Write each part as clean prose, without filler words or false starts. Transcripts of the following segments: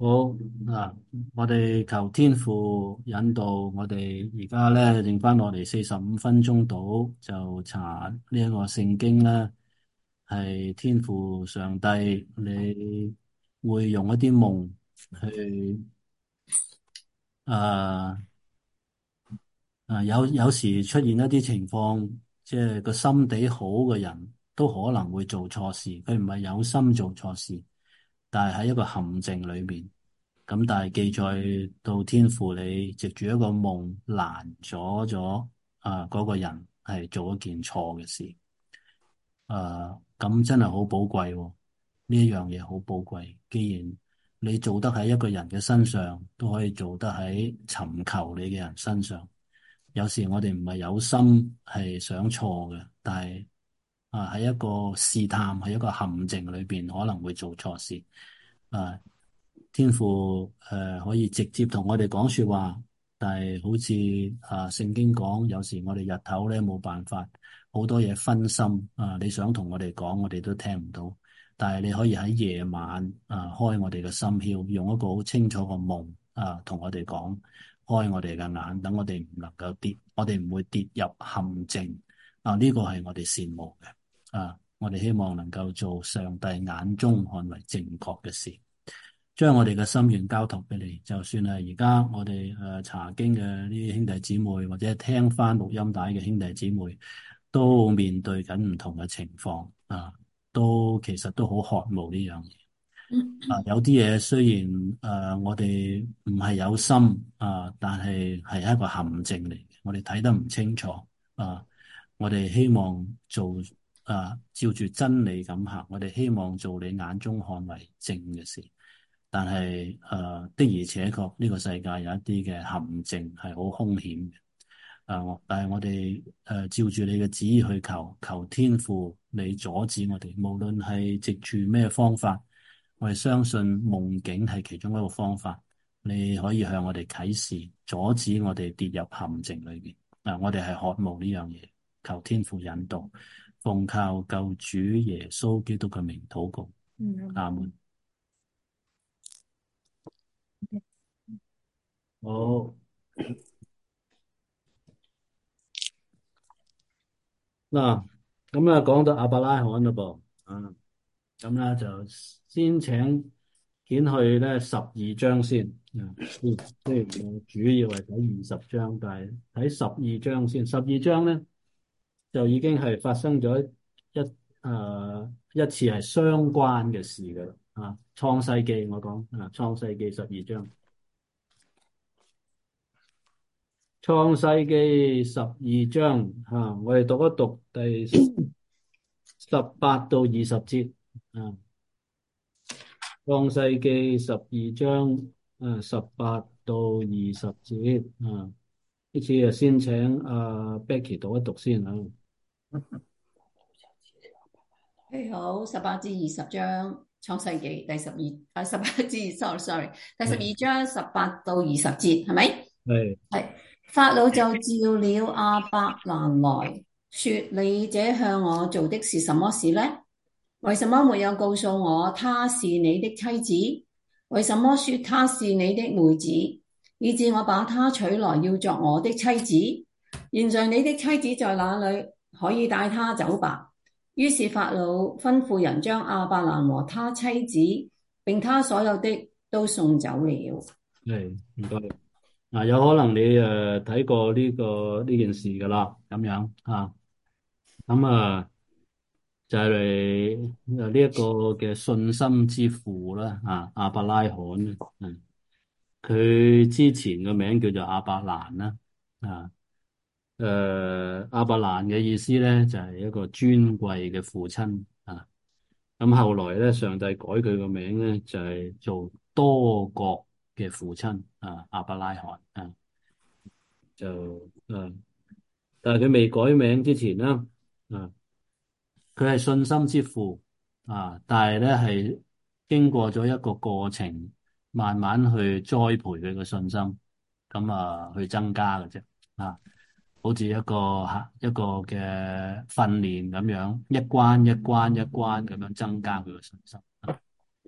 好嗱，我哋求天父引導我哋，而家咧剩翻落嚟45分鐘到，就查呢一個聖經啦。係天父上帝，你會用一啲夢去誒有時出現一啲情況，即係個心地好嘅人都可能會做錯事，佢唔係有心做錯事，但係喺一個陷阱裏面。咁但係記載到天父你藉住一個夢攔咗嗰個人係做一件錯嘅事。咁真係好寶貴喎，呢一樣嘢好寶貴。既然你做得喺一個人嘅身上，都可以做得喺尋求你嘅人身上。有時我哋唔係有心係想錯嘅，但係喺一個試探，喺一個陷阱裏邊可能會做錯事。啊，天父可以直接同我哋講說話，但係好似聖經講，有時我哋日頭咧冇辦法，好多嘢分心你想同我哋講，我哋都聽唔到。但係你可以喺夜晚開我哋嘅心竅，用一個好清楚嘅夢同我哋講，開我哋嘅眼，等我哋唔能夠跌，我哋唔會跌入陷阱。呢個係我哋羨慕嘅。我哋希望能夠做上帝眼中看為正確嘅事。將我哋嘅心願交託俾你，就算係而家我哋查經嘅呢啲兄弟姊妹，或者聽翻錄音帶嘅兄弟姊妹，都面對緊唔同嘅情況都其實都好渴慕呢樣嘢。有啲嘢雖然我哋唔係有心但係一個陷阱嚟嘅，我哋睇得唔清楚我哋希望做照住真理咁行，我哋希望做你眼中看為正嘅事。但係的而且確呢個世界有一啲嘅陷阱係好兇險嘅。但係我哋照住你嘅旨意去求，求天父你阻止我哋，無論係藉住咩方法，我哋相信夢境係其中一個方法。你可以向我哋啟示，阻止我哋跌入陷阱裏邊。我哋係渴慕呢樣嘢，求天父引導，奉靠救主耶穌基督嘅名禱告，阿門。好。嗱，咁啊講到亞伯拉罕嘞噃，咁咧就先請卷去咧12章先，雖然我主要係睇20章，但係睇12章先。12章咧就已經係發生咗一次係相關嘅事噶啦，創世記我講創世記12章，創世記12章我哋讀一讀第18到20節啊。創世記12章18到20節呢次就先請Becky 讀一讀先好，18至20章創世記第18至20，sorry，第12章18到20節係咪？係。法老就召了亞伯蘭來說：你這向我做的是什麼事呢？為什麼沒有告訴我她是你的妻子？為什麼說她是你的妹子，以致我把她娶來要作我的妻子？現在你的妻子在哪裏？可以帶她走吧。於是法老吩咐人將亞伯蘭和他妻子並他所有的都送走了。 係，唔該。有可能你睇過呢件事噶啦，咁樣咁就係呢一個嘅信心之父啦亞伯拉罕佢之前嘅名叫做亞伯蘭啦亞伯蘭嘅意思咧就係一個尊貴嘅父親咁後來咧上帝改佢個名咧就係做多國嘅父親亞伯拉罕就但係佢未改名之前啦佢係信心之父但係咧係經過咗一個過程，慢慢去栽培佢嘅信心，咁去增加嘅啫好似一個嘅訓練咁樣，一關一關一關咁樣增加佢嘅信心。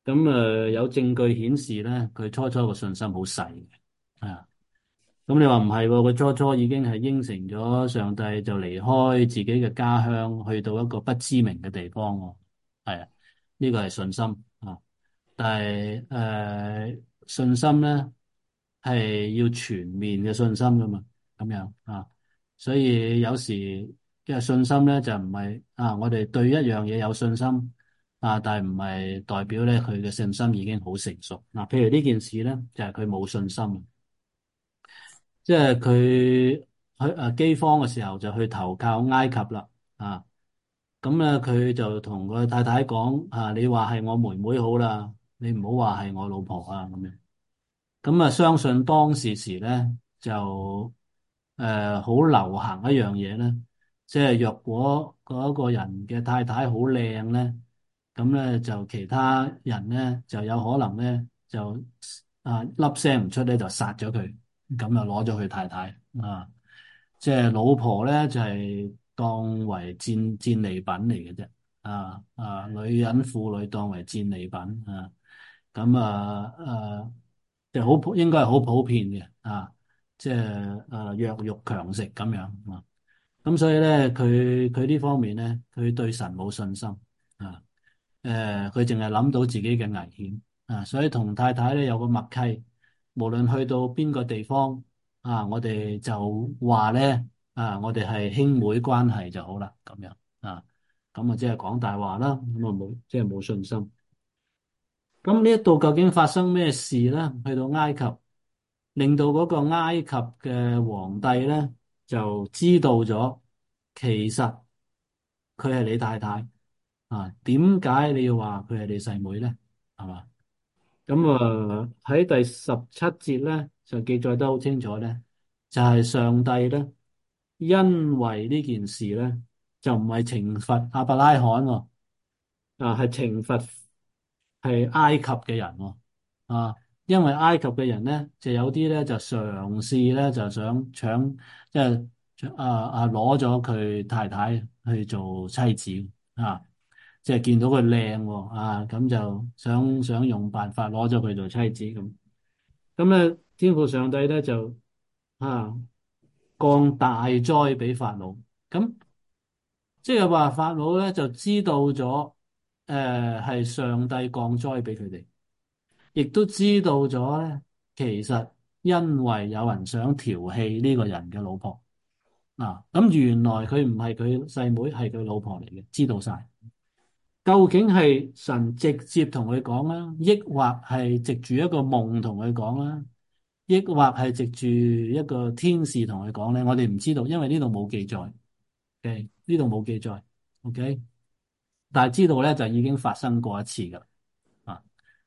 咁有證據顯示咧，佢初初個信心好細嘅。啊，咁你話唔係喎？佢初初已經係應承咗上帝，就離開自己嘅家鄉，去到一個不知名嘅地方喎。係啊，呢個係信心啊。但係信心咧係要全面嘅信心噶嘛，咁樣啊。所以有時嘅信心咧就唔係啊，我哋對一樣嘢有信心啊，但係唔係代表咧佢嘅信心已經好成熟。嗱，譬如呢件事咧，就係佢冇信心。即係佢去饑荒嘅時候就去投靠埃及啦。啊，咁咧佢就同個太太講啊，你話係我妹妹好啦，你唔好話係我老婆啊，咁樣。咁啊，相信當時咧就好流行一樣嘢咧，即係若果嗰個人嘅太太好靚咧，咁咧就其他人咧就有可能咧就粒聲唔出咧就殺咗佢，咁就攞咗佢太太啊。即係老婆咧就係當為戰利品嚟嘅啫。女人婦女當為戰利品啊。咁就好應該係好普遍嘅啊。即係弱肉強食咁樣啊。咁所以咧，佢呢方面咧，佢對神冇信心啊。佢淨係諗到自己嘅危險啊，所以同太太咧有個默契，無論去到邊個地方啊，我哋就話咧啊，我哋係兄妹關係就好啦，咁樣啊。咁啊即係講大話啦，咁啊冇即係冇信心。咁呢一度究竟發生咩事咧？去到埃及，令到嗰個埃及嘅皇帝咧就知道咗，其實佢係你太太啊。點解你要話佢係你細妹咧？係嘛？咁喺第17節咧就記載得好清楚咧，就係上帝咧因為呢件事咧就唔係懲罰亞伯拉罕喎。係懲罰係埃及嘅人喎。啊，因為埃及嘅人咧就有啲咧就嘗試咧就想搶，即係攞咗佢太太去做妻子啊。即係見到佢靚喎啊，咁就想用辦法攞咗佢做妻子咁。咁咧，天父上帝咧就啊降大災俾法老。咁即係話法老咧就知道咗，係上帝降災俾佢哋，亦都知道咗咧，其實因為有人想調戲呢個人嘅老婆啊。咁原來佢唔係佢細妹，係佢老婆嚟嘅，知道晒。究竟係神直接同佢講啦，抑或係藉住一個夢同佢講啦，抑或係藉住一個天使同佢講咧？我哋唔知道，因為呢度冇記載。OK，呢度冇記載。OK，但係知道咧就已經發生過一次噶啦。啊，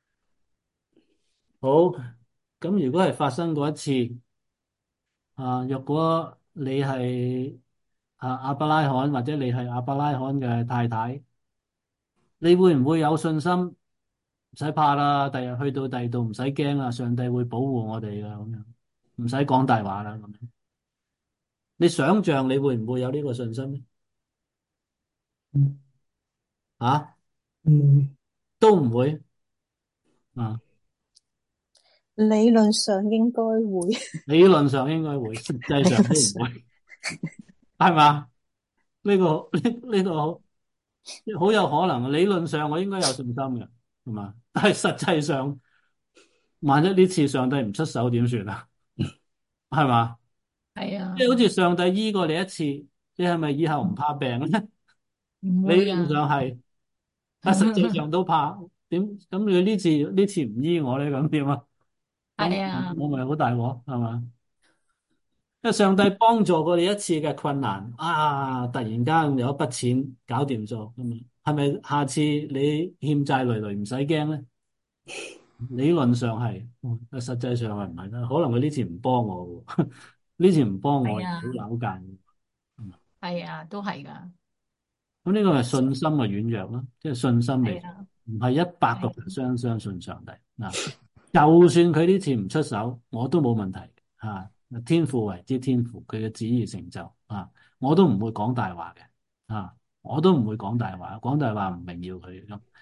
好，咁如果係發生過一次若果你係亞伯拉罕，或者你係亞伯拉罕嘅太太，你會唔會有信心？唔使怕啦，第日去到第二度唔使驚啦，上帝會保護我哋噶，咁樣唔使講大話啦，咁樣。你想象你會唔會有呢個信心咧？ 嗯啊， 嗯， 都唔會啊。 理論上應該會。 理論上應該會，實際理上都論上唔會，係嘛？呢個呢個好有可能。理論上我應該有信心嘅，係嘛？但係實際上，萬一呢次上帝唔出手點算啊？係嘛？ 係啊， 即係好似上帝醫過你一次，你係咪以後唔怕病咧？ 唔會理論啊。 上係，但實際上都怕。點咁你呢次唔醫我咧？咁點啊？咁係啊， 我咪好大鑊，係嘛？因為上帝幫助過你一次嘅困難啊，突然間有一筆錢搞掂咗咁啊，係咪下次你欠債累累唔使驚咧？理論上係，但實際上係唔係啦？可能佢呢次唔幫我喎，呢次唔幫我， 係啊， 好有間。 係啊，都係噶。 咁呢個係信心嘅軟弱啦，即係信心未足， 係啊， 唔係100% 係相信上帝嗱。就算佢呢次唔出手，我都冇問題啊。天父為之天父，佢嘅旨意成就啊，我都唔會講大話嘅啊，我都唔會講大話，講大話唔榮耀佢咁。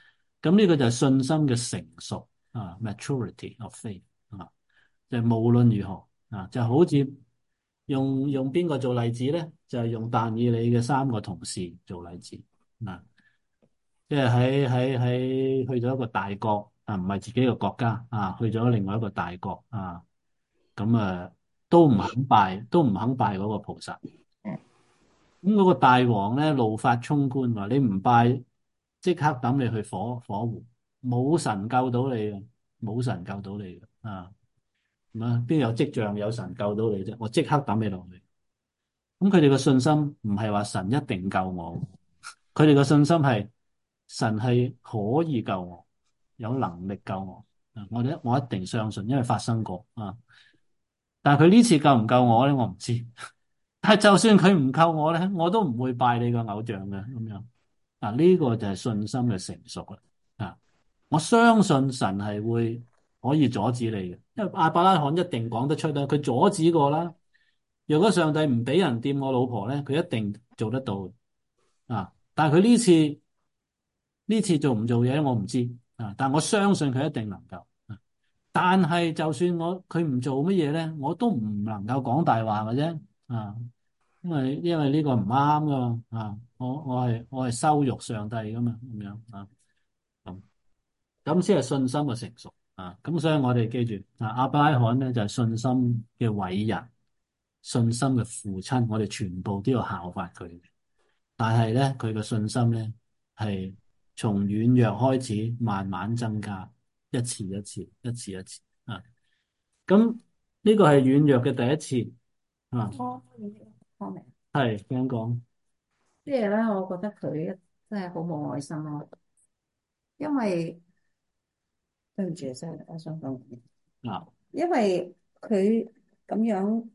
咁呢個就係信心嘅成熟，maturity of faith 啊，就係無論如何就好似用邊個做例子咧？就係用但以理嘅三個同事做例子啊，即係喺去咗一個大國唔係自己嘅國家去咗另外一個大國咁都唔肯拜嗰個菩薩。咁嗰個大王咧怒發衝冠，話你唔拜，即刻抌你去火湖，冇神救到你嘅，冇神救到你嘅咁邊有跡象有神救到你啫？我即刻抌你落去。咁佢哋嘅信心唔係話神一定救我，佢哋嘅信心係神係可以救我，有能力救我。我一定相信，因為發生過但係佢呢次救唔救我咧，我唔知。但係就算佢唔救我咧，我都唔會拜你個偶像嘅咁樣。呢個就係信心嘅成熟啦。我相信神係會可以阻止你嘅，因為亞伯拉罕一定講得出啦，佢阻止過啦。如果上帝唔俾人掂我老婆咧，佢一定做得到但係佢呢次做唔做嘢我唔知但我相信佢一定能夠但係就算佢唔做乜嘢咧，我都唔能夠講大話嘅啫因為呢個唔啱噶我係羞辱上帝噶嘛咁樣咁先係信心嘅成熟咁所以我哋記住亞伯拉罕咧就係信心嘅偉人，信心嘅父親，我哋全部都要效法佢。但係咧佢嘅信心咧係從軟弱開始慢慢增加，一次一次咁呢個係軟弱嘅第一次方明係點講？ 即係咧，我覺得佢真係好冇愛心咯，因為對唔住，真係我想講因為佢咁樣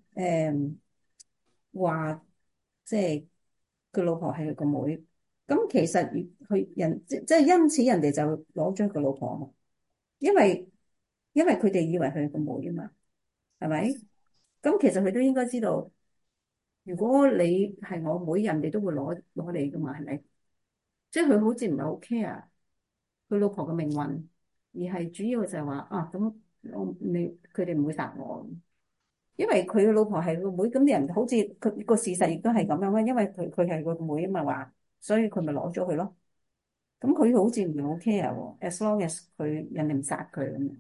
話，即係佢老婆係佢個妹，咁其實即係因此人哋就攞咗佢老婆嘛，因為佢哋以為佢係個妹啊嘛，係咪？咁其實佢都應該知道，如果你係我妹，人哋都會攞你噶嘛，係咪？即係佢好似唔係好 care 佢老婆嘅命運，而係主要就係話咁佢哋唔會殺我，因為佢嘅老婆係個妹，咁啲人好似佢個事實亦都係咁樣啦，因為佢係個妹啊嘛話，所以佢咪攞咗佢咯。咁佢好似唔係好 care 喎，as long as 人哋唔殺佢咁。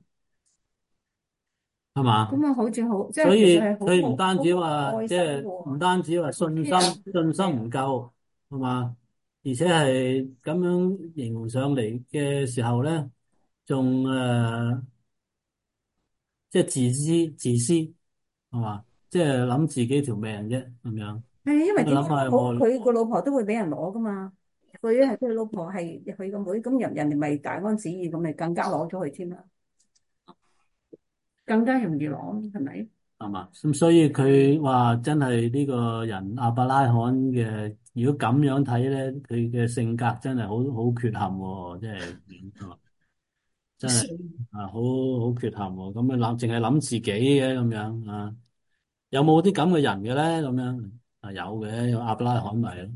係嘛？ 咁啊，好似好，即係所以其實係佢唔單止話好即係唔單止話信心唔夠，係嘛？而且係咁樣形容上嚟嘅時候咧，仲即係自私係嘛？即係諗自己條命啫咁樣。 係因為點諗下好，佢個老婆都會俾人攞噶嘛。佢老婆係佢個妹，咁人哋咪大安旨意，咁咪更加攞咗佢添啦，更加容易攞，係咪？ 係嘛？咁所以佢話真係呢個人亞伯拉罕嘅，如果咁樣睇咧，佢嘅性格真係好缺陷喎，真係好缺陷喎。咁淨係諗自己嘅咁樣有冇啲咁嘅人嘅咧？咁樣有嘅，有亞伯拉罕咪咯。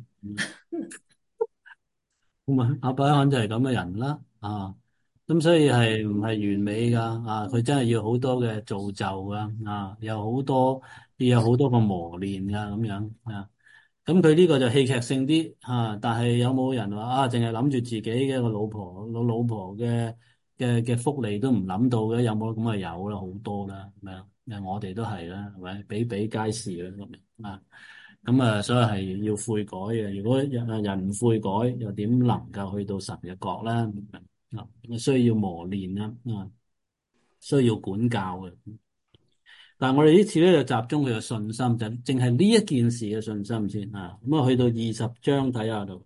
咁亞伯拉罕就係咁嘅人啦咁所以係唔係完美噶佢真係要好多嘅造就噶要有好多個磨練噶咁樣咁佢呢個就戲劇性啲但係有冇人話淨係諗住自己嘅個老婆嘅福利都唔諗到嘅？有冇咁有啦，好多啦，係咪我哋都係啦，係咪比比皆是啦咁樣咁所以係要悔改嘅。如果人唔悔改，又點能夠去到神嘅國咧？需要磨練啦，需要管教嘅。但係我哋呢次咧就集中佢嘅信心，就淨係呢一件事嘅信心先咁去到20章睇下度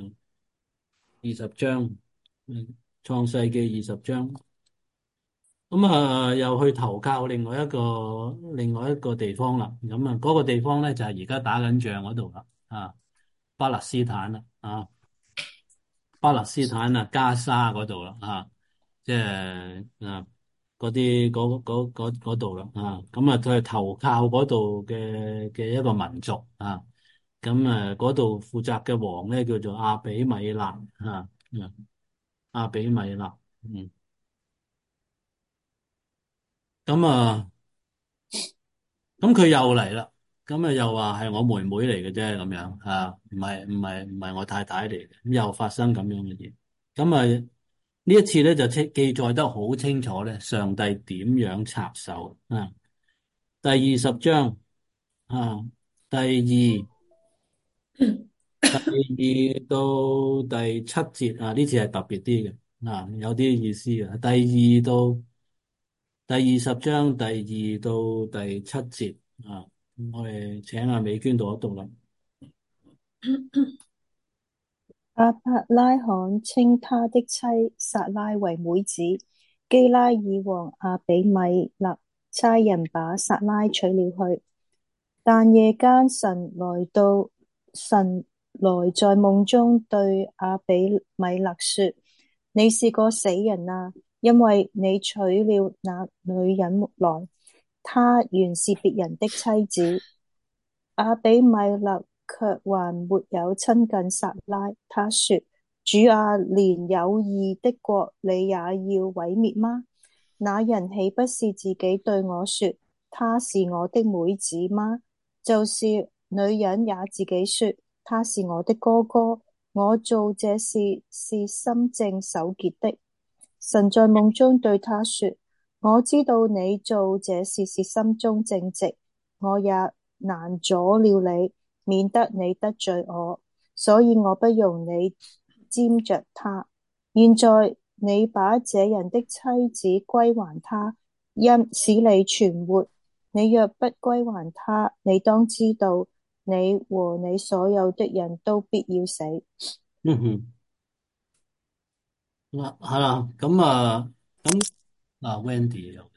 ，20章，創世記20章。咁又去投靠另外一個地方啦。咁嗰個地方咧就係而家打緊仗嗰度啦。巴勒斯坦啦巴勒斯坦加沙嗰度啦即係嗰啲嗰度啦咁佢係投靠嗰度嘅一個民族咁嗰度負責嘅王咧叫做亞比米勒亞比米勒。咁啊，咁佢又嚟啦，咁啊又話係我妹妹嚟嘅啫，咁樣啊，唔係我太太嚟嘅，咁又發生咁樣嘅嘢。咁啊呢一次咧就記載得好清楚咧，上帝點樣插手啊？第20章啊，第二第二到第7節啊，呢次係特別啲嘅啊，有啲意思嘅。第20章第2到第7節啊，我哋請阿美娟讀一讀啦。 亞伯拉罕稱他的妻撒拉為妹子，基拉耳王亞比米勒差人把撒拉娶了去。但夜間神來在夢中對亞比米勒說：你是個死人啊，因為你娶了那女人來，她原是別人的妻子。亞比米勒卻還沒有親近撒拉，他說：主啊，連有義的國你也要毀滅嗎？那人豈不是自己對我說她是我的妹子嗎？就是女人也自己說他是我的哥哥。我做這事是心正手潔的。神在夢中對他說：我知道你做這事是心中正直，我也攔阻了你，免得你得罪我，所以我不容你沾着他。現在你把這人的妻子歸還他，因使你存活。你若不歸還他，你當知道，你和你所有的人都必要死。 嗯哼，係啦，咁Wendy 又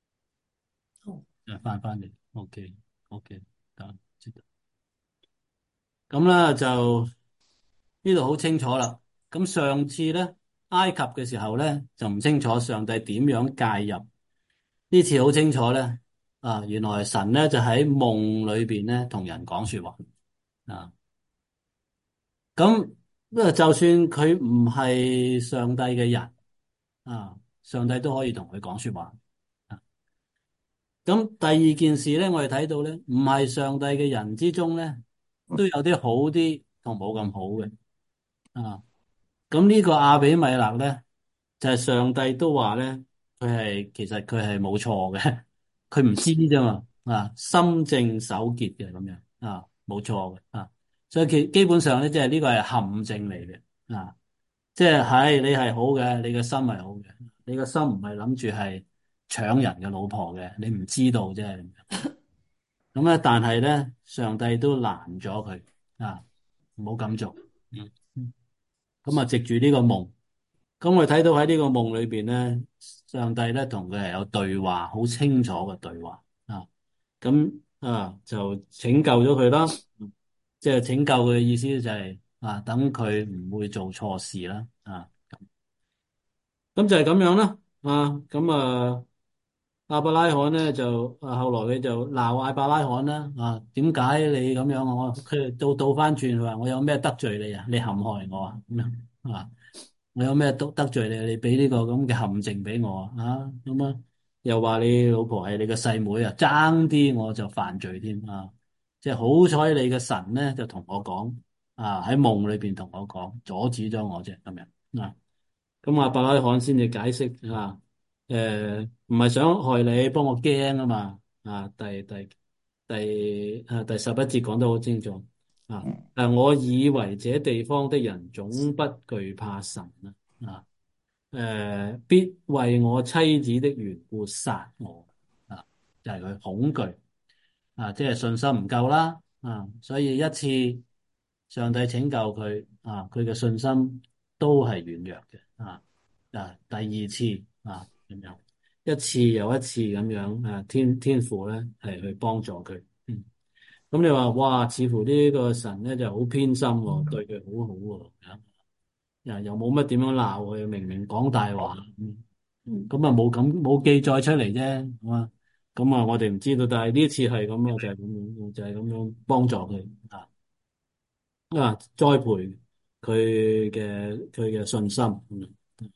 翻嚟，OK，得知道。咁咧就呢度好清楚啦。咁上次咧埃及嘅時候咧就唔清楚上帝點樣介入，呢次好清楚咧。啊，原來神咧就喺夢裏邊咧同人講說話啊。咁就算佢唔係上帝嘅人啊，上帝都可以同佢講說話啊。咁第二件事咧，我哋睇到咧，唔係上帝嘅人之中咧，都有啲好啲同冇咁好嘅啊。咁呢個亞比米勒咧，就係上帝都話咧，其實佢係冇錯嘅，佢唔知啫嘛啊，心正手潔嘅咁樣啊，冇錯嘅啊，所以基本上咧，即係呢個係陷阱嚟嘅啊，即係你係好嘅，你嘅心係好嘅，你嘅心唔係諗住係搶人嘅老婆嘅，你唔知道啫。咁咧，但係咧，上帝都攔咗佢啊，唔好咁做。咁啊，藉住呢個夢。咁我哋睇到喺呢個夢裏邊咧，上帝咧同佢係有對話，好清楚嘅對話啊。咁就拯救咗佢啦，即係拯救佢嘅意思就係等佢唔會做錯事啦啊。咁就係咁樣啦亞伯拉罕咧就後來佢就鬧亞伯拉罕啦點解你咁樣啊？佢倒翻轉佢話我有咩得罪你啊？你陷害我啊？咁樣我有咩得罪你？你俾呢個咁嘅陷阱俾我咁又話你老婆係你嘅細妹啊，爭啲我就犯罪添即係好彩你嘅神咧就同我講喺夢裏邊同我講，阻止咗我啫咁樣咁亞伯拉罕先至解釋唔係想害你，幫我驚啊嘛第11節講得好清楚我以為這地方的人總不懼怕神必為我妻子的緣故殺我就係佢恐懼即係信心唔夠啦所以一次上帝拯救佢佢嘅信心都係軟弱嘅第二次咁樣一次又一次咁樣天父咧係去幫助佢咁你話哇，似乎呢個神咧就好偏心喎，對佢好好喎又冇乜點樣鬧佢，明明講大話，咁冇記載出嚟啫，我哋唔知道，但係呢次係咁啊，就係咁樣幫助佢栽培佢嘅信心。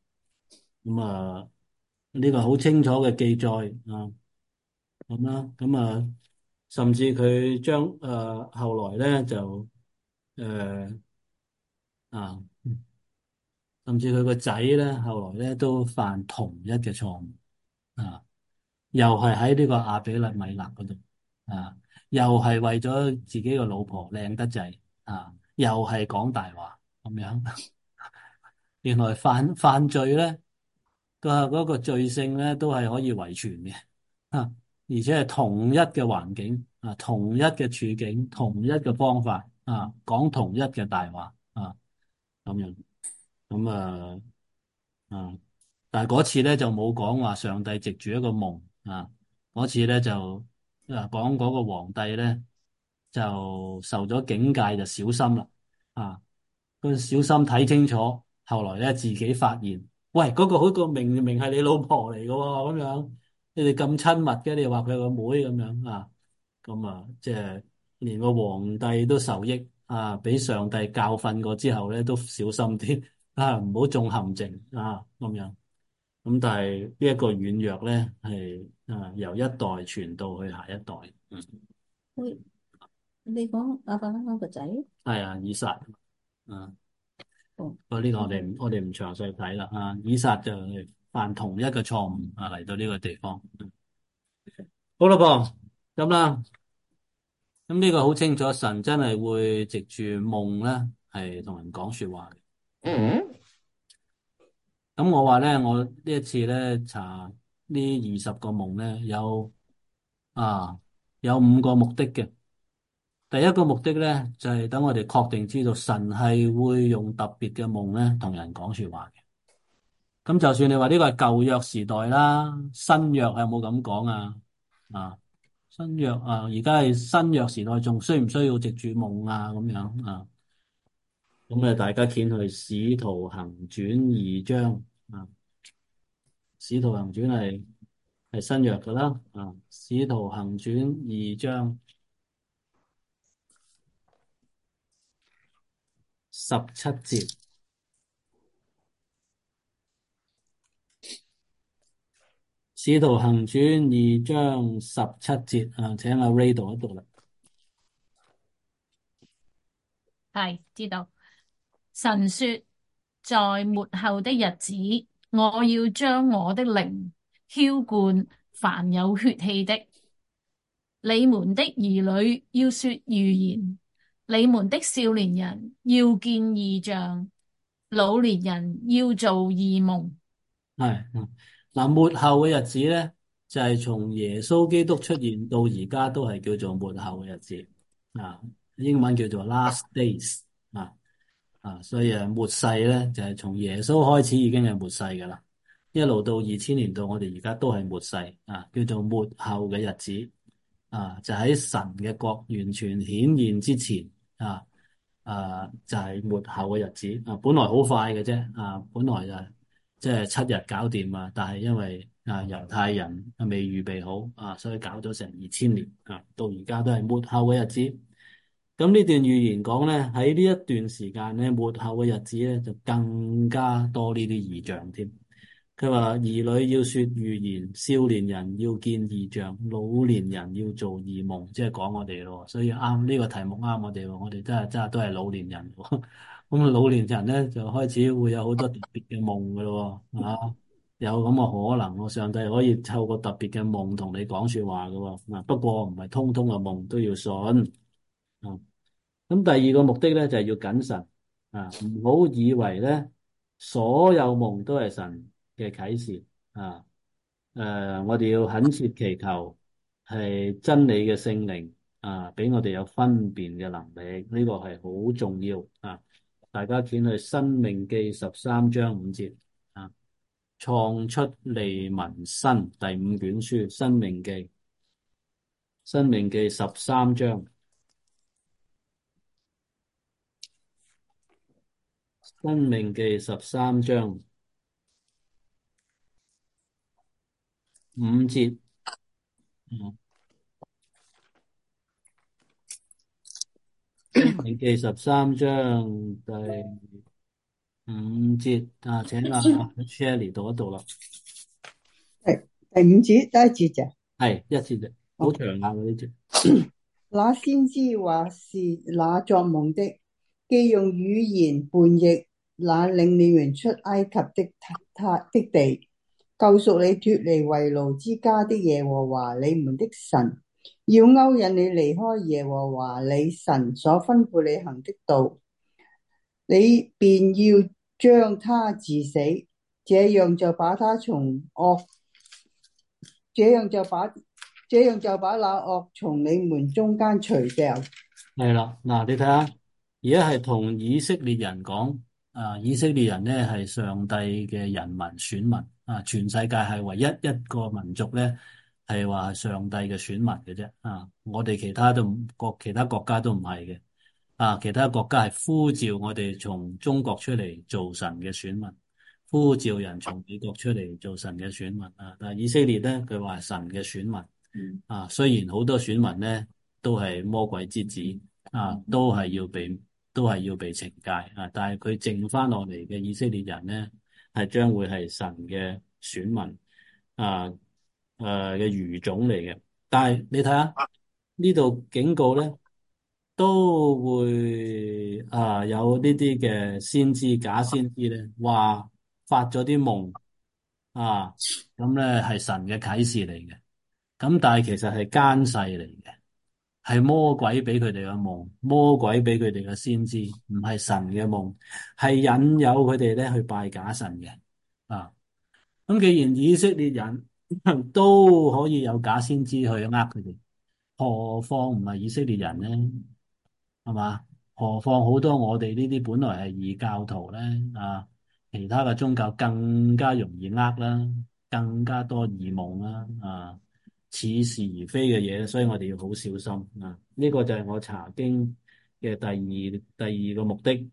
咁啊呢個好清楚嘅記載啊，咁啦，咁啊甚至佢將後來咧就誒啊，甚至佢個仔咧後來咧都犯同一嘅錯誤啊，又係喺呢個亞比勒米勒嗰度啊，又係為咗自己個老婆靚得滯啊，又係講大話咁樣。原來犯罪咧嗰個罪性咧都係可以遺傳嘅啊，而且係同一嘅環境啊，同一嘅處境，同一嘅方法啊，講同一嘅大話啊，咁樣咁啊，但係嗰次咧就冇講話上帝藉住一個夢啊，嗰次咧就講嗰個皇帝咧就受咗警戒就小心啦啊，佢小心睇清楚，後來咧自己發現，喂嗰個明明係你老婆嚟嘅喎，咁樣你哋咁親密嘅，你話佢個妹咁樣啊，咁啊即係連個皇帝都受益啊，俾上帝教訓過之後咧都小心啲啊，唔好中陷阱啊咁樣。咁但係呢一個軟弱咧係由一代傳到去下一代， 喂，你講亞伯拉罕個仔？ 係啊，以撒啊， 哦， 不過呢個我哋唔詳細睇啦啊，以撒就係犯同一個錯誤啊嚟到呢個地方，好啦噃，咁啦，咁呢個好清楚，神真係會藉住夢咧係同人講說話嘅。咁我話咧，我呢一次咧查呢20個夢咧啊有5個目的嘅。第一個目的咧，就係等我哋確定知道神係會用特別嘅夢咧，同人講說話嘅。咁就算你話呢個係舊約時代啦，新約有冇咁講啊？啊，新約啊，而家係新約時代，仲需唔需要藉住夢啊？咁樣啊？咁啊，大家見去《使徒行傳》2章啊，《使徒行傳》係新約噶啦啊，《使徒行傳》2章17節。使徒行傳2章17節啊，請阿 Ray 讀一讀啦。 係知道。神說，在末後的日子，我要將我的靈澆灌凡有血氣的。你們的兒女要說預言，你們的少年人要見異象，老年人要做異夢。 係嗱，末後嘅日子咧，就係從耶穌基督出現到而家都係叫做末後嘅日子啊，英文叫做 last days 所以末世咧就係從耶穌開始已經係末世噶啦，一路到2000年到我哋而家都係末世啊，叫做末後嘅日子啊，就喺神嘅國完全顯現之前啊。就係末後嘅日子啊，本來好快嘅啫啊，本來就即係7日搞掂啊，但係因為猶太人未預備好啊，所以搞咗成2000年啊，到而家都係末後嘅日子。咁呢段預言講咧，喺呢一段時間咧，末後嘅日子咧就更加多呢啲異象添。佢話兒女要說預言，少年人要見異象，老年人要做異夢，即係講我哋咯。所以啱呢個題目啱我哋喎，我哋真係都係老年人喎。咁老年人咧就開始會有好多特別嘅夢噶咯，有咁嘅可能，我上帝可以透過特別嘅夢同你講說話噶。不過唔係通通嘅夢都要信。咁第二個目的咧就係要謹慎唔好以為咧所有夢都係神嘅啟示啊。我哋要懇切祈求係真理嘅聖靈俾我哋有分辨嘅能力，呢個係好重要啊！大家見去《申命記》13章5節創出利民申第5卷書《申命記》，《申命記》13章。申命記13章5節，申命記13章第 5節啊，請Shirley 讀一讀啦。 係第五節第一節咋？ 係一節啫，好哦， 長下嘅呢節。 那先知或是那作夢的，既用語言叛逆那領你們出埃及的地，救贖你脱離為奴之家的耶和華你們的神，要勾引你離開耶和華你神所吩咐你行的道，你便要將他治死，這樣就把他從惡，這樣就把那惡從你們中間除掉。 係啦，嗱，你睇下，而家係同以色列人講，以色列人呢係上帝嘅人民選民，全世界係唯一一個民族呢係話上帝嘅選民嘅啫，我哋其他國家都唔係嘅，其他國家係呼召我哋從中國出嚟做神嘅選民，呼召人從美國出嚟做神嘅選民，但係以色列呢，佢話係神嘅選民，雖然好多選民呢都係魔鬼之子。都係要被懲戒但係佢剩翻落嚟嘅以色列人呢，係將會係神嘅選民嘅餘種嚟嘅。但係你睇下呢度警告咧，都會有呢啲嘅先知假先知咧，話發咗啲夢咁咧係神嘅啟示嚟嘅，咁但係其實係奸細嚟嘅。係魔鬼俾佢哋嘅夢，魔鬼俾佢哋嘅先知，唔係神嘅夢，係引誘佢哋咧去拜假神嘅。咁既然以色列人都可以有假先知去呃佢哋，何況唔係以色列人呢？係嘛？何況好多我哋呢啲本來係異教徒咧，其他嘅宗教更加容易呃啦，更加多異夢啦，似是而非嘅嘢，所以我哋要好小心啊！呢個就係我查經嘅第二個目的。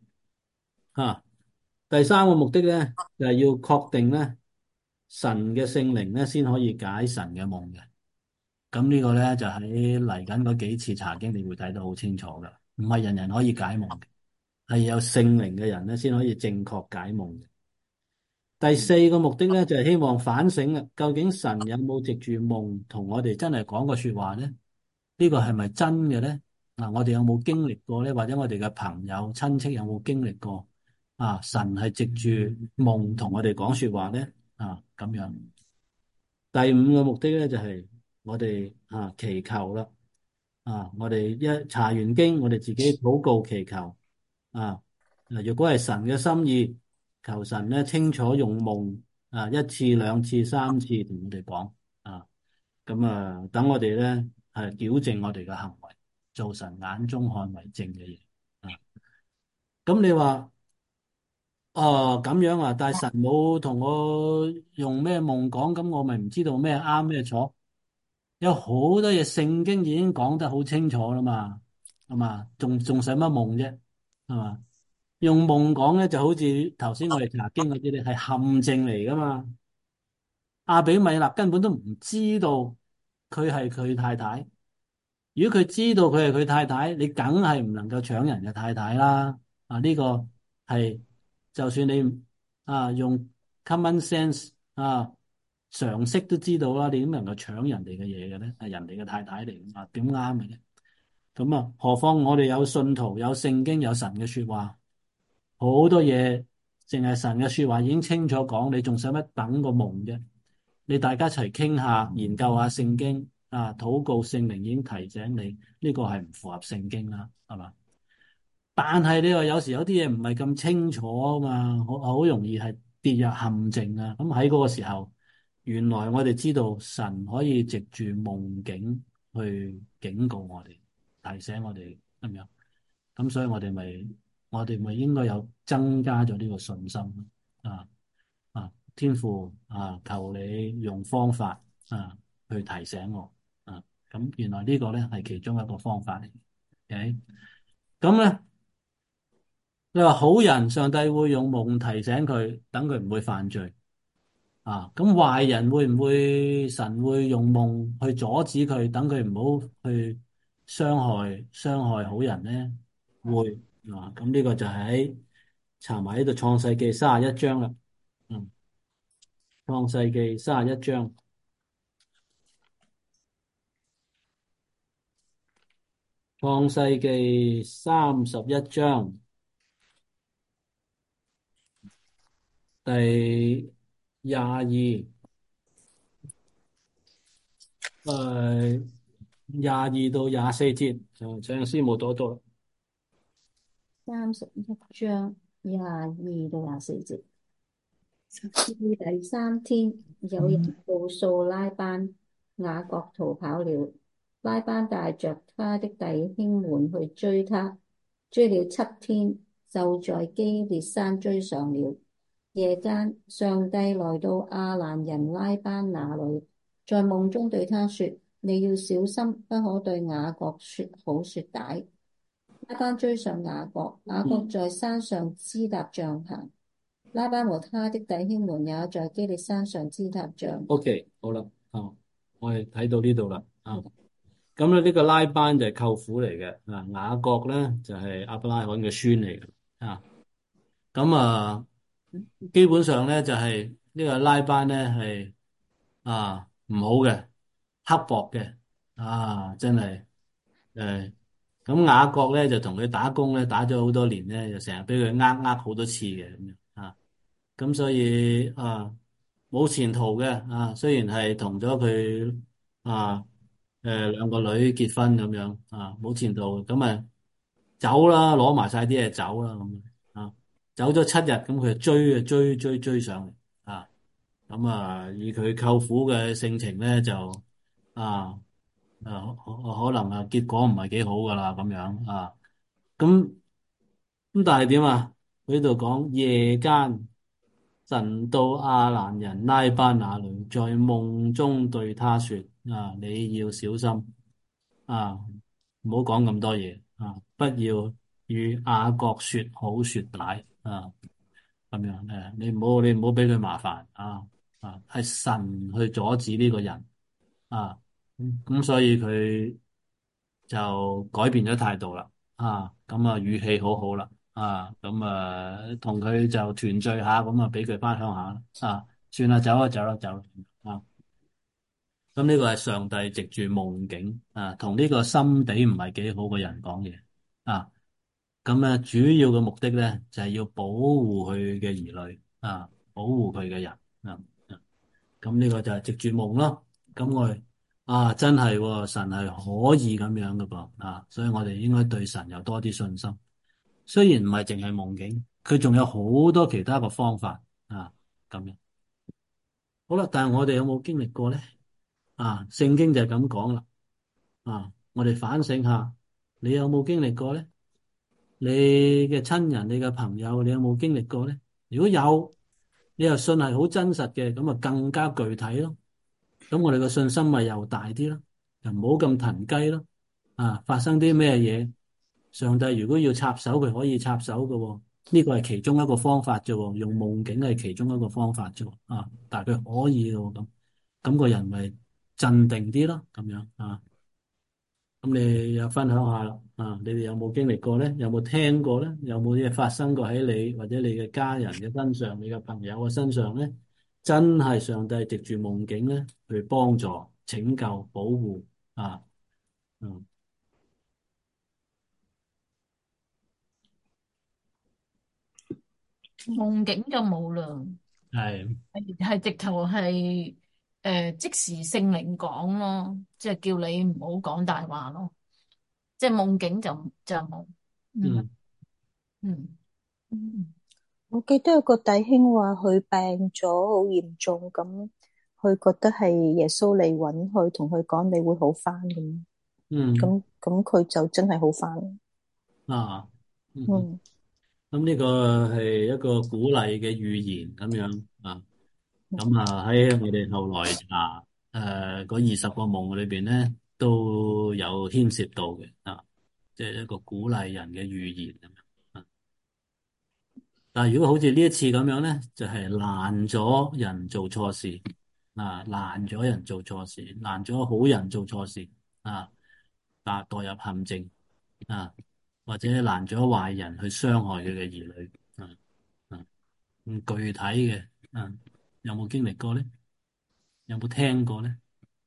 第三個目的咧就係要確定咧神嘅聖靈咧先可以解神嘅夢嘅。咁呢個咧就喺嚟緊嗰幾次查經，你會睇得好清楚噶，唔係人人可以解夢嘅，係有聖靈嘅人咧先可以正確解夢嘅。第四個目的咧就係希望反省啊，究竟神有冇藉住夢同我哋真係講過說話咧？呢個係咪真嘅咧？我哋有冇經歷過咧？或者我哋嘅朋友親戚有冇經歷過神係藉住夢同我哋講說話咧？咁樣。第五個目的咧就係我哋祈求啦。我哋一查完經，我哋自己禱告祈求如果係神嘅心意，求神咧清楚用夢一次、兩次、三次同我哋講咁等我哋咧係矯正我哋嘅行為，做神眼中看為正嘅嘢咁你話咁樣但係神冇同我用咩夢講，咁我咪唔知道咩啱咩錯？有好多嘢聖經已經講得好清楚啦嘛，係嘛？仲使乜夢啫？係嘛？用夢講咧就好似頭先我哋查經嗰啲咧係陷阱嚟噶嘛。阿比米勒根本都唔知道佢係佢太太。如果佢知道佢係佢太太，你梗係唔能夠搶人嘅太太啦。呢個係就算你用 common sense 常識都知道啦，你點能夠搶人哋嘅嘢嘅咧？係人哋嘅太太嚟噶嘛，點啱嘅咧？咁何況我哋有信徒、有聖經、有神嘅說話，好多嘢淨係神嘅說話已經清楚講，你仲使乜等個夢啫？你大家一齊傾下，研究下聖經禱告聖靈已經提醒你，呢個係唔符合聖經啦，係嘛？但係你話有時有啲嘢唔係咁清楚啊嘛，好容易係跌入陷阱啊！咁喺嗰個時候，原來我哋知道神可以藉住夢境去警告我哋，提醒我哋咁樣。咁所以我哋咪應該有增加咗呢個信心天父求你用方法去提醒我咁原來呢個咧係其中一個方法嚟嘅。咁咧，你話好人，上帝會用夢提醒佢，等佢唔會犯罪咁壞人會唔會神會用夢去阻止佢，等佢唔好去傷害好人咧？會咁呢個就喺查埋呢度創世記31章啦。嗯，創世記31章，創世記31章第22到24節，就請師母讀一讀。 31章22到24節。至第三天，有人告訴拉班，雅各逃跑了。拉班帶着他的弟兄們去追他，追了7天，就在基列山追上了。夜間，上帝來到亞蘭人拉班那裏，在夢中對他說：你要小心，不可對雅各說好說歹。拉班追上雅各，雅各在山上支搭帳棚。拉班和他的弟兄們也在基列山上支搭帳。 OK，好啦，我哋睇到呢度啦，咁咧呢個拉班就係舅父嚟嘅，雅各咧就係亞伯拉罕嘅孫嚟嘅，咁基本上咧就係呢個拉班咧係唔好嘅，刻薄嘅，真係咁雅各咧就同佢打工咧，打咗好多年咧，就成日俾佢呃好多次嘅咁樣咁所以冇前途嘅雖然係同咗佢兩個女結婚咁樣冇前途，咁走啦，攞埋晒啲嘢走啦咁走咗7日，咁佢就追上嚟咁以佢舅父嘅性情咧就啊可能結果唔係幾好噶啦咁樣咁但係點佢呢度講夜間。神到亞蘭人拉班那裏，在夢中對他說：你要小心唔好講咁多嘢不要與雅各說好說歹咁樣你唔好俾佢麻煩係神去阻止呢個人咁所以佢就改變咗態度啦咁語氣好好啦。咁同佢就團聚下，咁俾佢翻鄉下啦。算啦，走啦，走啦，走啦。咁呢個係上帝藉住夢境同呢個心地唔係幾好嘅人講嘢咁主要嘅目的咧就係要保護佢嘅兒女保護佢嘅人咁呢個就係藉住夢咯。咁我哋真係神係可以咁樣噶噃所以我哋應該對神有多啲信心。雖然唔係淨係夢境，佢仲有好多其他嘅方法咁樣。好啦，但係我哋有冇經歷過咧？聖經就係咁講啦。我哋反省下，你有冇經歷過咧？你嘅親人、你嘅朋友，你有冇經歷過咧？如果有，你又信係好真實嘅，咁啊更加具體咯。咁我哋嘅信心咪又大啲咯，又唔好咁騰雞咯。發生啲咩嘢？上帝如果要插手，佢可以插手嘅，呢個係其中一個方法啫，用夢境係其中一個方法啫，但係佢可以嘅咁個人咪鎮定啲咯，咁樣咁你又分享下啦，你哋有冇經歷過咧？有冇聽過咧？有冇嘢發生過喺你或者你嘅家人嘅身上、你嘅朋友嘅身上咧？真係上帝藉住夢境咧去幫助、拯救、保護嗯。 夢境就冇啦， 係係直頭係即時聖靈講咯，即係叫你唔好講大話咯，即係夢境就冇。嗯嗯嗯嗯，我記得有個弟兄話佢病咗好嚴重咁，佢覺得係耶穌嚟搵佢，同佢講你會好返咁。 嗯咁佢就真係好返。 啊嗯。 嗯咁呢個係一個鼓勵嘅預言咁樣咁喺我哋後來嗰20個夢裏邊咧都有牽涉到嘅即係一個鼓勵人嘅預言咁樣但係如果好似呢一次咁樣咧，就係攔咗人做錯事攔咗人做錯事，攔咗好人做錯事墮入陷阱或者攔咗壞人去傷害佢嘅兒女具體嘅，有冇經歷過咧？有冇聽過咧？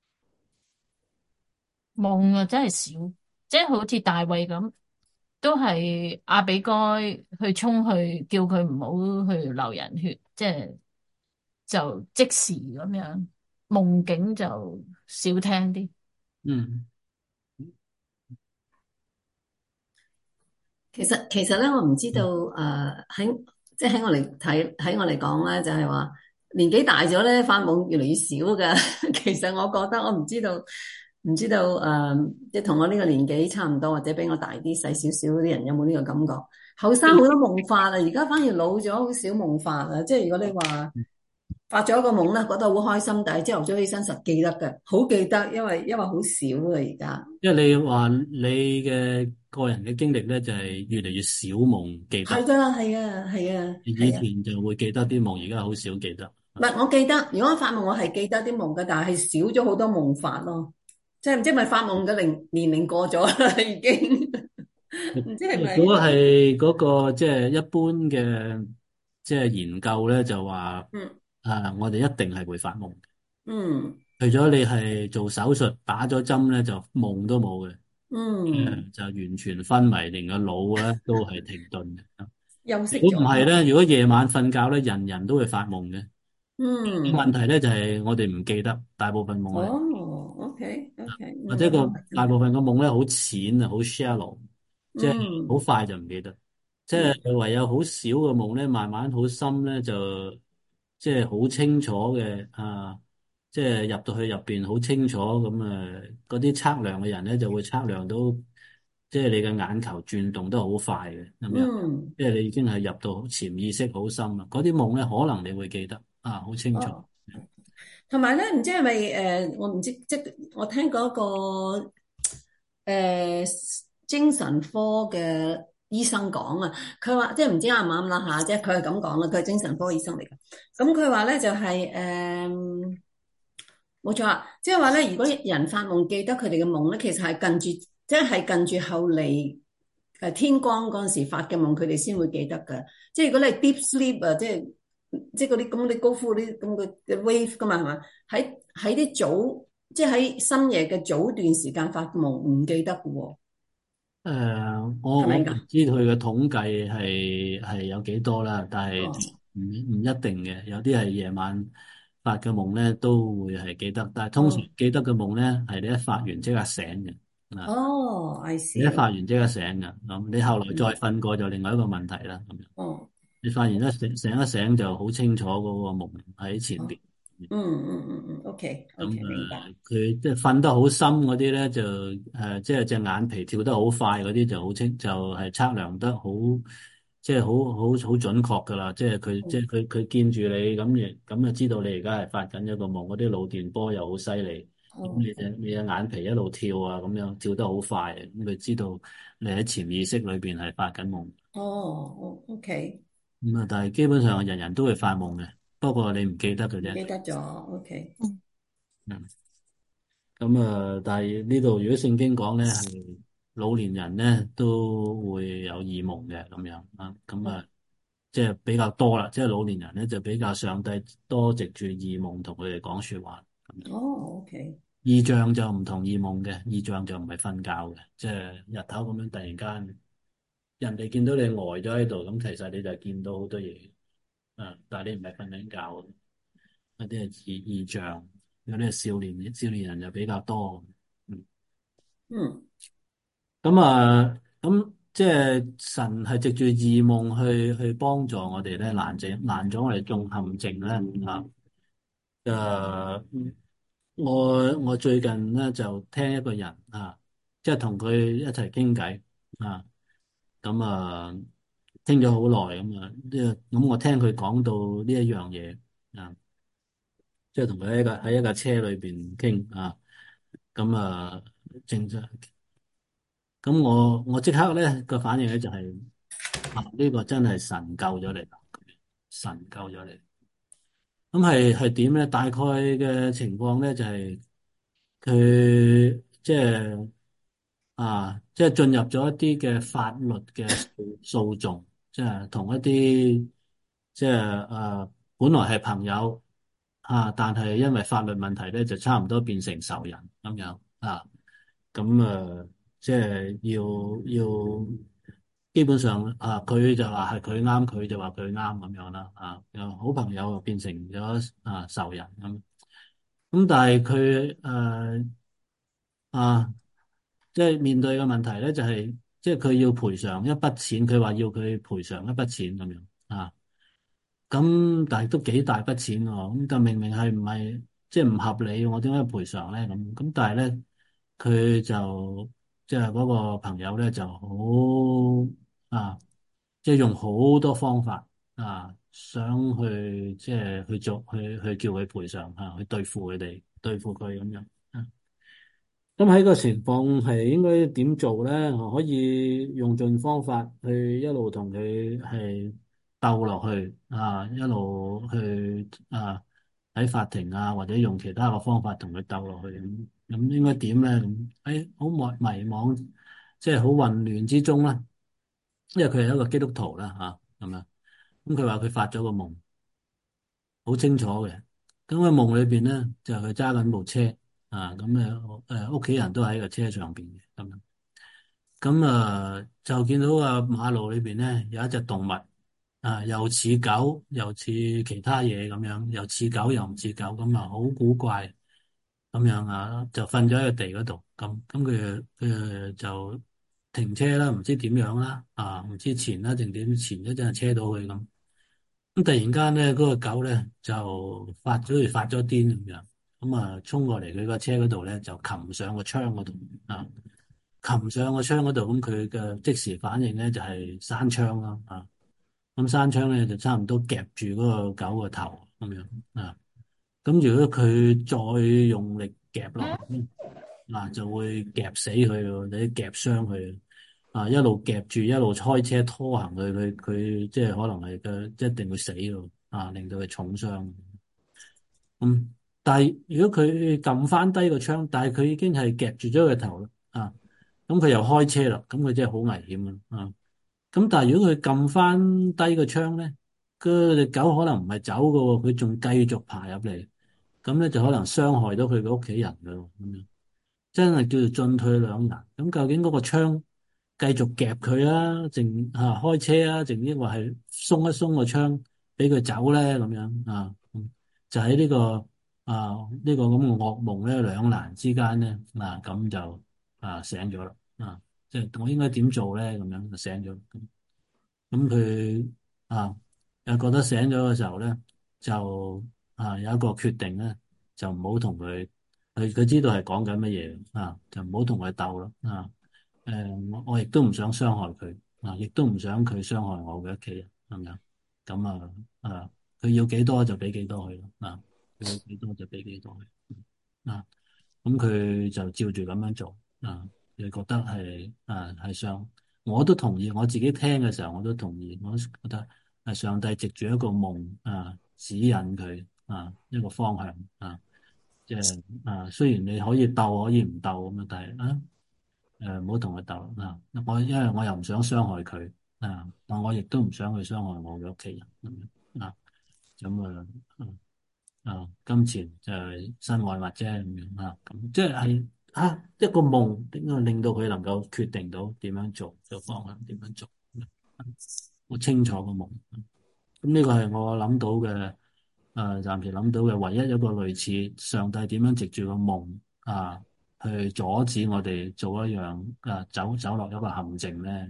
夢啊，真係少，即係好似大衛咁，都係阿比該去衝去叫佢唔好去流人血，即係就即時咁樣，夢境就少聽啲。 嗯其實咧，我唔知道喺即係喺我嚟睇，喺我嚟講咧，就係話年紀大咗咧，發夢越嚟越少噶。其實我覺得我唔知道即係同我呢個年紀差唔多，或者比我大啲細少少嗰啲人有冇呢個感覺？後生好多夢法啊，而家反而老咗好少夢法啊。即係如果你話發咗一個夢咧，覺得好開心，但係朝頭早起身實記得嘅，好記得，因為好少啊而家。 因為你話你嘅個人嘅經歷咧，就係越嚟越少夢記得， 係噶，係啊，係啊， 以係啊。 前就會記得啲夢，而家好少記得。 唔係，我記得，如果我發夢，我係記得啲夢嘅，但係少咗好多夢法咯。即係唔知係咪發夢嘅年齡過咗啦，已經唔知係咪？ 如果係嗰個即係一般嘅即係研究咧，就話嗯我哋一定係會發夢嘅。 嗯除咗你係做手術打咗針咧，就夢都冇嘅。 嗯， 就完全昏迷，連個腦咧都係停頓嘅。 休息如果唔咗係嘛？ 係咧，如果夜晚瞓覺咧，人人都會發夢嘅。問嗯， 題咧就係我哋唔記得，大部分夢係哦，OK OK， 或者個可能係咁樣。 大部分個夢咧好淺啊，好 shallow，即係好嗯快就唔記得。即嗯係唯有好少嘅夢咧，慢慢好深咧，就即係好清楚嘅即係入到去入邊好清楚咁嗰啲測量嘅人咧就會測量到，即係你嘅眼球轉動得好快嘅咁樣， 嗯， 即係你已經係入到潛意識好深啦。嗰啲夢咧可能你會記得好清楚。 哦。同埋咧，唔知係咪我唔知，即係我聽過一個精神科嘅醫生講啊，佢話即係唔知啱唔啱啦嚇，即係佢係咁講啦，佢係精神科醫生嚟嘅。咁佢話咧就係冇錯啊，即係話咧，如果人發夢記得佢哋嘅夢咧，其實係近住，即係近住後嚟天光嗰陣時發嘅夢，佢哋先會記得㗎。即係如果你係 deep sleep 啊，即係嗰啲咁啲高呼嗰啲咁嘅 wave 噶嘛，係嘛？喺啲早，即係喺深夜嘅早段時間發夢唔記得嘅喎， 我唔係咪㗎？ 知佢嘅統計係有幾多啦，但係哦唔一定嘅，有啲係夜晚發嘅夢咧都會係記得，但係通常哦記得嘅夢咧係你一發完即刻醒嘅。 哦，I 你一發 see， 完即刻醒嘅，咁你後來再嗯瞓過就另外一個問題啦，咁樣哦你發現一醒一醒就好清楚嗰個夢喺前邊。 哦OK 咁 OK，明白。 佢即係瞓得好深嗰啲咧，就即係隻眼皮跳得好快嗰啲就好清，就係測量得好，即係好準確噶啦。即係佢即係佢見住你咁就知道你而家係發緊一個夢，嗰啲腦電波又好犀利，咁哦你隻眼皮一路跳啊，咁樣跳得好快，咁佢知道你喺潛意識裏邊係發緊夢。 哦OK， 咁但係基本上人人都會發夢嘅，不過你唔記得嘅啫。 唔記得咗，OK， 嗯但係呢度如果聖經講咧，係老年人咧都會有異夢嘅咁樣即係比較多啦。即係老年人咧就比較上帝多藉住異夢同佢哋講說話咁樣。 哦，OK， 異象就唔同異夢嘅，異象就唔係瞓覺嘅，即係日頭咁樣突然間人哋見到你呆咗喺度，咁其實你就見到好多嘢。但係你唔係瞓緊覺，嗰啲係異象，有啲係少年人就比較多。嗯嗯咁即係神係藉住異夢去幫助我哋咧，攔咗我哋中陷阱咧我最近咧就聽一個人即係同佢一齊傾偈啊，咁傾咗好耐咁我聽佢講到呢一樣嘢啊，即係同佢喺一架車裏邊傾咁正常。咁我即刻咧個反應咧就係呢個真係神救咗你啦，神救咗你。咁係點咧？大概嘅情況咧就係佢即係進入咗一啲嘅法律嘅訴訟，即係同一啲即係本來係朋友但係因為法律問題咧，就差唔多變成仇人咁樣啊。咁即係要基本上佢就話係佢啱，佢就話佢啱咁樣啦有好朋友就變成咗仇人咁。咁但係佢啊，即係面對嘅問題咧，就係即係佢要賠償一筆錢，佢話要佢賠償一筆錢咁樣啊。咁但係都幾大筆錢喎，咁但明明係唔係即係唔合理，我點解要賠償咧？咁但係咧，佢就即係嗰個朋友咧就好啊，即係用好多方法想去即係去叫佢賠償去對付佢哋，對付佢咁樣。咁喺個情況係應該點做咧？我可以用盡方法去一路同佢係鬥落去一路去喺法庭或者用其他嘅方法同佢鬥落去咁應該點咧？咁好迷惘，即係好混亂之中啦。因為佢係一個基督徒啦咁樣。咁佢話佢發咗個夢，好清楚嘅。咁喺夢裏邊咧，就係佢揸緊部車咁屋企人都喺個車上邊嘅咁樣。咁就見到馬路裏邊咧有一隻動物又似狗又似其他嘢咁樣，又似狗又唔似狗咁好古怪咁樣就瞓咗喺個地嗰度。咁佢就停車啦，唔知點樣啦唔知前啦定點前一陣車到佢咁。咁突然間咧，嗰個狗咧就發咗癲咁樣，咁衝過嚟佢個車嗰度咧，就擒上個窗嗰度擒上個窗嗰度，咁佢嘅即時反應咧就係閂窗啦咁閂窗咧就差唔多夾住嗰個狗個頭咁樣咁如果佢再用力夾落去就會夾死佢喎，你夾傷佢一路夾住一路開車拖行佢即係可能係佢一定會死咯令到佢重傷。但係如果佢撳翻低個窗，但係佢已經係夾住咗佢頭啦咁佢又開車啦，咁佢真係好危險咁但係如果佢撳翻低個窗咧，嗰隻狗可能唔係走噶喎，佢仲繼續爬入嚟，咁咧就可能傷害到佢嘅屋企人噶喎咁樣。真係叫做進退兩難。咁究竟嗰個窗繼續夾佢定開車定抑或係鬆一鬆個窗俾佢走咧？咁樣就喺呢個咁嘅噩夢咧兩難之間咧咁就醒咗啦即係我應該點做咧？咁樣就醒咗。咁佢啊又覺得醒咗嘅時候咧，就有一個決定咧，就唔好同佢知道係講緊乜嘢就唔好同佢鬥咯我亦都唔想傷害佢亦都唔想佢傷害我嘅屋企人咁樣。咁佢要幾多就俾幾多佢咯佢要幾多就俾幾多佢咁佢就照住咁樣做你覺得係上，我都同意。我自己聽嘅時候，我都同意。我覺得係上帝藉住一個夢指引佢一個方向即係雖然你可以鬥可以唔鬥咁但係唔好同佢鬥因為我又唔想傷害佢但我亦都唔想去傷害我嘅屋企人咁樣咁金錢就係身外物啫咁樣咁即係一個夢點樣令到佢能夠決定到點樣做嘅方向，點樣做，好清楚個夢。咁呢個係我諗到嘅暫時諗到嘅唯一一個類似上帝點樣藉住個夢去阻止我哋做一樣走落一個陷阱咧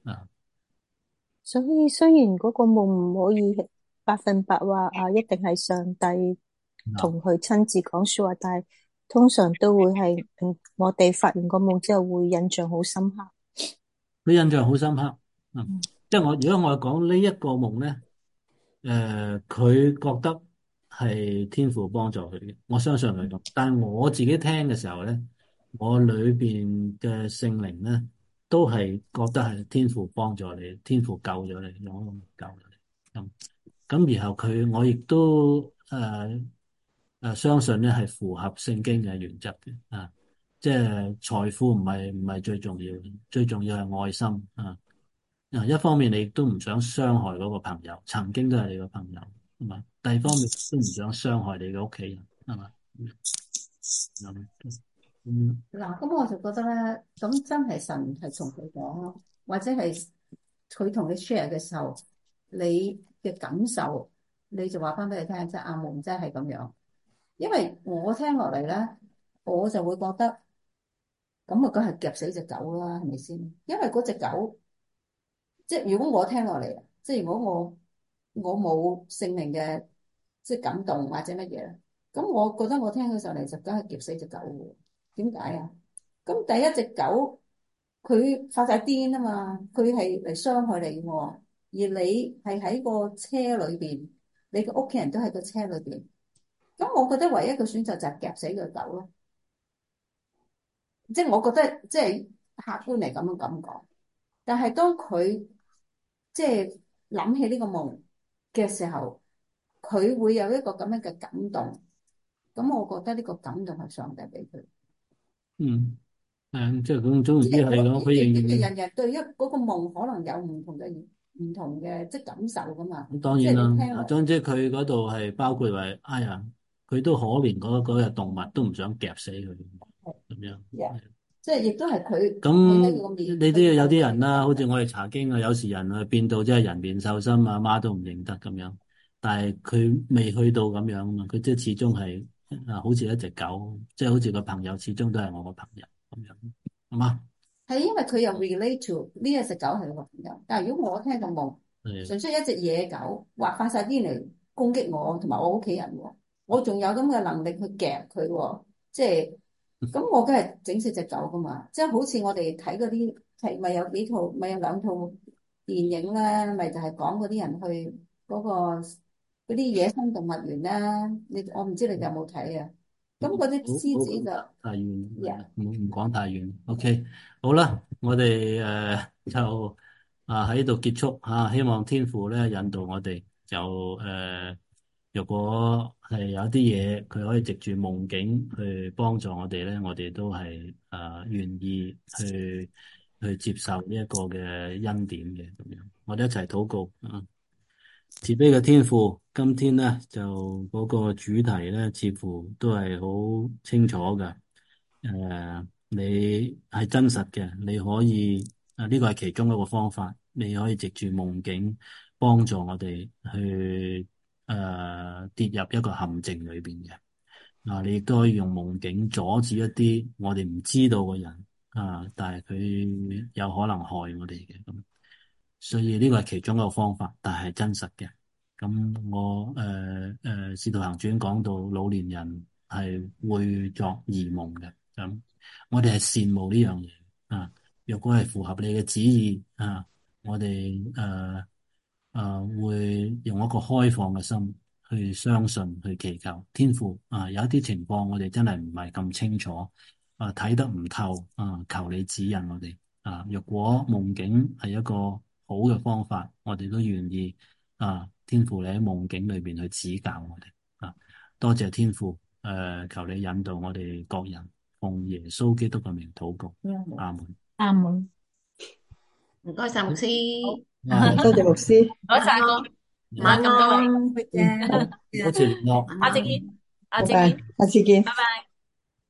所以雖然嗰個夢唔可以100%話一定係上帝同佢親自講說話，但係通常都會係我哋發完個夢之後會印象好深刻。 佢印象好深刻即係如果我講呢一個夢咧佢覺得係天父幫助佢嘅，我相信佢咁。但係我自己聽嘅時候咧，我裏邊嘅聖靈咧，都係覺得係天父幫助你，天父救咗你，用咁救咗你咁。然後我亦都相信咧係符合聖經嘅原則嘅即係財富唔係最重要嘅，最重要係愛心一方面你都唔想傷害嗰個朋友，曾經都係你個朋友，係嘛？第二方面都唔想傷害你嘅屋企人，係嘛？ 嗱，咁我就覺得咧，咁真係神係同佢講咯，或者係佢同你 share 嘅時候，你嘅感受，你就話翻俾佢聽，即係阿門真係咁樣。因為我聽落嚟咧，我就會覺得咁啊，梗係夾死隻狗啦，係咪先？因為嗰隻狗，即係如果我聽落嚟，即係如果我冇聖靈嘅即係感動或者乜嘢咧，咁我覺得我聽起上嚟就梗係夾死隻狗喎。點解啊？咁第一隻狗佢發晒癲啊嘛，佢係嚟傷害你喎，而你係喺個車裏邊，你個屋企人都喺個車裏邊，咁我覺得唯一嘅選擇就係夾死個狗咯。即係我覺得即係客觀嚟咁樣咁講，但係當佢即係諗起呢個夢嘅時候，佢會有一個咁樣嘅感動。咁我覺得呢個感動係上帝俾佢。 嗯，即係咁總言即係之係咁，佢仍然人人對嗰個夢可能有唔同嘅即係感受噶嘛。 咁當即係你聽然啦， 落， 總之佢嗰度係包括為，哎呀，佢都可憐嗰隻動物，都唔想夾死佢咁樣。 即係亦都係佢喺佢個咁面， 你都有啲人啦，好似我哋查經啊，有時人啊變到即係人面獸心啊，媽都唔認得咁樣。但係佢未去到咁樣啊嘛，佢即係始終係好似一隻狗，即係好似個朋友，始終都係我個朋友咁樣，係嘛？ 係因為佢又 relate to 呢一隻狗係佢個朋友。但係如果我聽個夢，純粹一隻野狗話發晒癲嚟攻擊我同埋我屋企人喎，我仲有咁嘅能力去夾佢喎，即係咁我梗係整死隻狗噶嘛。即係好似我哋睇嗰啲係咪有幾套，咪有兩套電影咧，咪就係講嗰啲人去嗰啲野生動物園啦。我唔知你哋有冇睇啊？咁嗰啲獅子就太遠， 呀唔講太遠。OK，好啦，我哋就喺度結束吓，希望天父咧引導我哋，就若果係有啲嘢佢可以藉住夢境去幫助我哋咧，我哋都係願意去接受呢一個嘅恩典嘅咁樣。我哋一齊禱告啊！慈悲嘅天父，今天呢，就嗰個主題呢，似乎都係好清楚嘅。你係真實嘅，你可以呢個係其中一個方法，你可以藉住夢境幫助我哋去跌入一個陷阱裏邊嘅。你亦都可以用夢境阻止一啲我哋唔知道嘅人但係佢有可能害我哋嘅咁。所以呢個係其中一個方法，但係真實嘅。咁我使徒行傳講到老年人係會作異夢嘅，咁我哋係羨慕呢樣嘢啊。若果係符合你嘅旨意我哋會用一個開放嘅心去相信、去祈求天父有一啲情況我哋真係唔係咁清楚睇得唔透求你指引我哋若果夢境係一個好嘅方法，我哋都願意天父你喺夢境裏邊去指教我哋多謝天父求你引導我哋各人奉耶穌基督嘅名禱告，阿門。 阿門。 唔該晒牧師， 多謝牧師， 唔該晒哥， 晚安， 好，多謝聯絡， 下次見，下次拜拜， 見， 下次見。 拜拜。